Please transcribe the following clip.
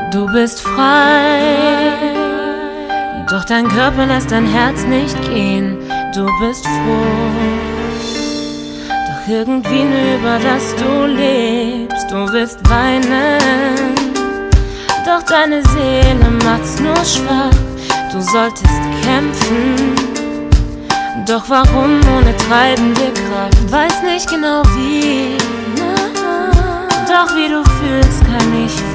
Du bist frei, doch dein Körper lässt dein Herz nicht gehen. Du bist froh, doch irgendwie nur über das du lebst. Du willst weinen, doch deine Seele macht's nur schwach. Du solltest kämpfen, doch warum ohne treibende Kraft? Weiß nicht genau wie, doch wie du fühlst kann ich